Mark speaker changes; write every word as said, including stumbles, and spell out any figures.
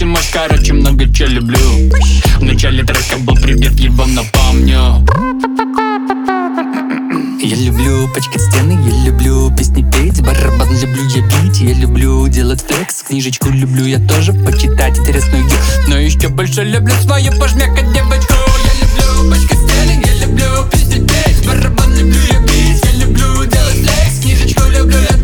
Speaker 1: мой, короче, много чего люблю. В начале трека был привет, его напомню. Я люблю пачкать стены, я люблю песни петь, барабан люблю я бить, я люблю делать флекс, книжечку люблю я тоже почитать интересную, но еще больше люблю свою пожмякать девочку. Я люблю пачкать стены, я люблю песни петь, барабан люблю я бить, я люблю делать флекс, книжечку люблю я